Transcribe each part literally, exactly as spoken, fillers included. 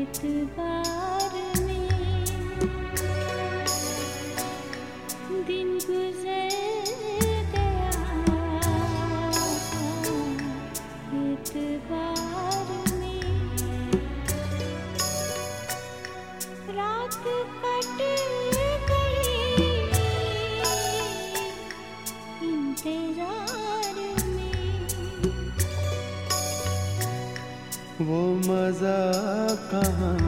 एतबार में दिन गुजर गया, एतबार में रात कट गई इंतजार में। वो मजा कहाँ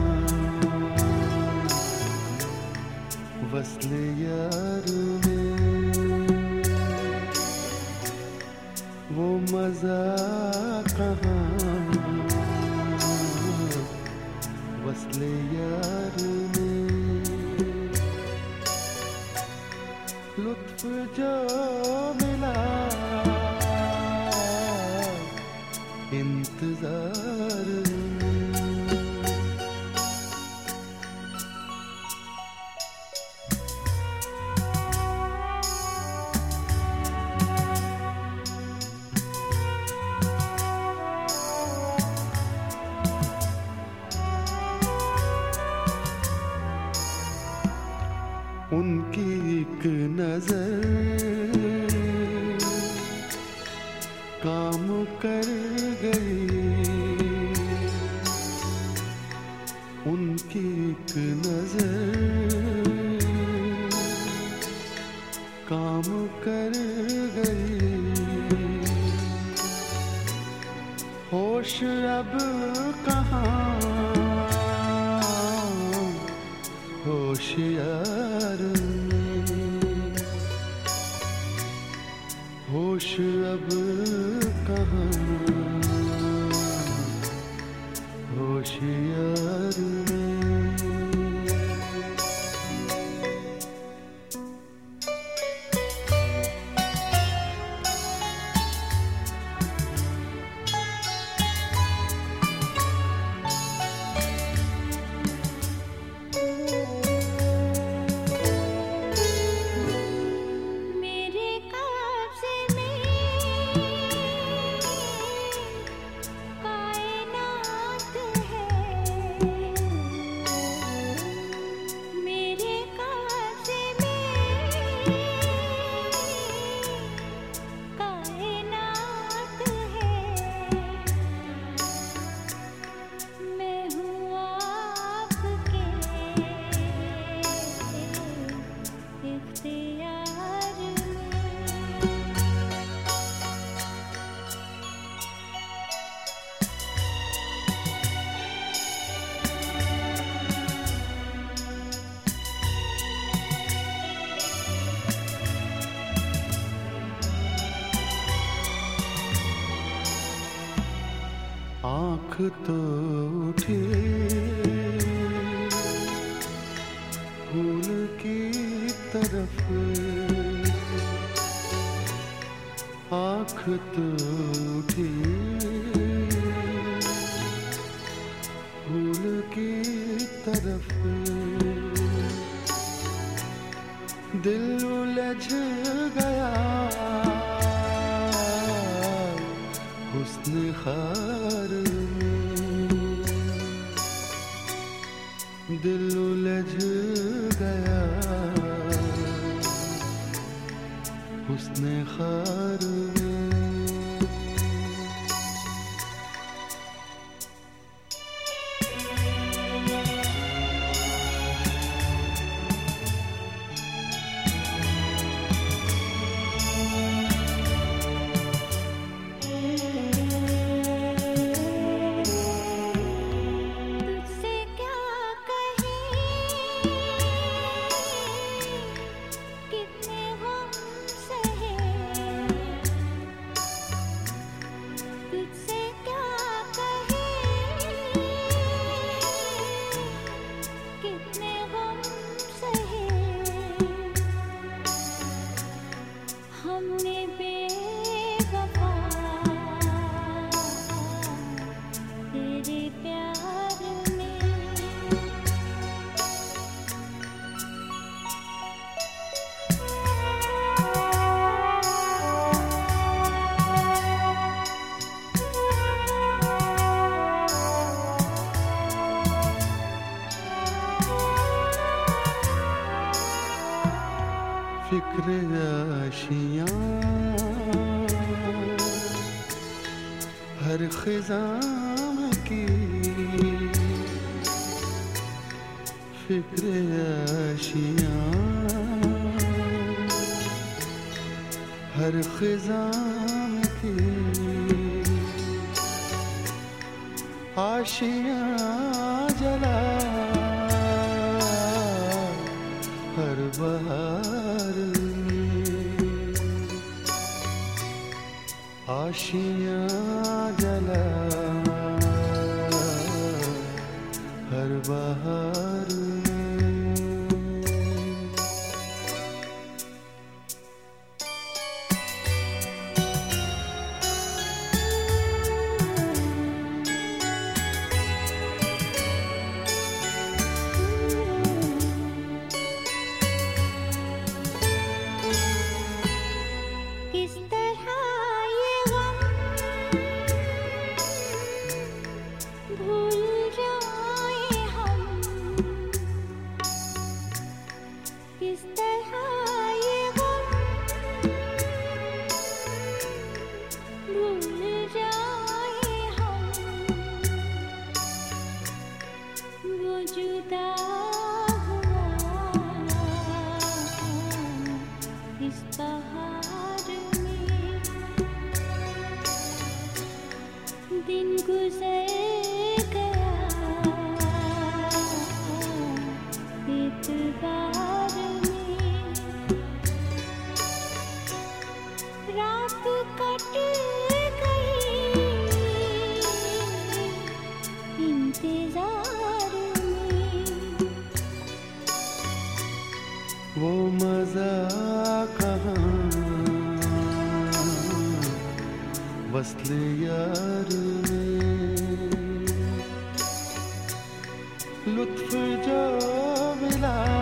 वस्ले यार में, वो मजा कहाँ वस्ले यार में। लुत्फ जो मिला इंतजार उनकी एक नजर काम कर गई, उनकी एक नजर काम कर गई। होश अब कहाँ होशियार में, होश अब कहाँ होशियार में। आँख तो उठी फूल की तरफ, आँख तो उठी फूल की तरफ। दिल उलझ गया हुस्न खार में, दिल उलझ गया हुस्न खार में। फिक्र आशियाँ हर खिज़ां की फिक्र आशियाँ हर खिज़ां की आशियाँ जला हर बहार में आशियाँ जला हर बहार में। किस तरह ये गम भूल जाए हम, किस तरह ये गम भूल जाए हम, वो जुदा हुआ इस बहार में, दिन गुजर गया एतबार में, रात कट गई इंतजार में, वो मज़ा कहाँ वस्ल यार में, लुत्फ़ जो मिला